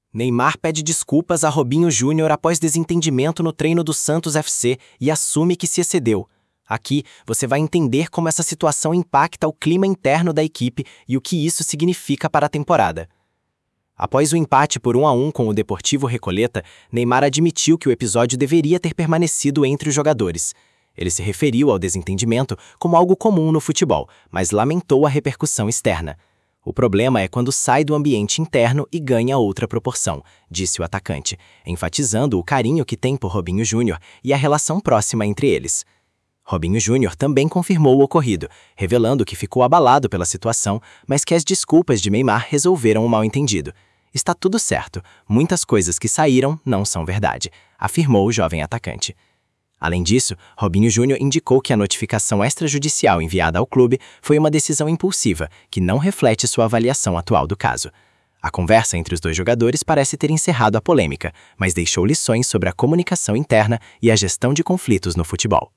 Neymar pede desculpas a Robinho Júnior após desentendimento no treino do Santos FC e assume que se excedeu. Aqui, você vai entender como essa situação impacta o clima interno da equipe e o que isso significa para a temporada. Após o empate por 1-1 com o Deportivo Recoleta, Neymar admitiu que o episódio deveria ter permanecido entre os jogadores. Ele se referiu ao desentendimento como algo comum no futebol, mas lamentou a repercussão externa. O problema é quando sai do ambiente interno e ganha outra proporção, disse o atacante, enfatizando o carinho que tem por Robinho Júnior e a relação próxima entre eles. Robinho Júnior também confirmou o ocorrido, revelando que ficou abalado pela situação, mas que as desculpas de Neymar resolveram o mal-entendido. Está tudo certo, muitas coisas que saíram não são verdade, afirmou o jovem atacante. Além disso, Robinho Júnior indicou que a notificação extrajudicial enviada ao clube foi uma decisão impulsiva, que não reflete sua avaliação atual do caso. A conversa entre os dois jogadores parece ter encerrado a polêmica, mas deixou lições sobre a comunicação interna e a gestão de conflitos no futebol.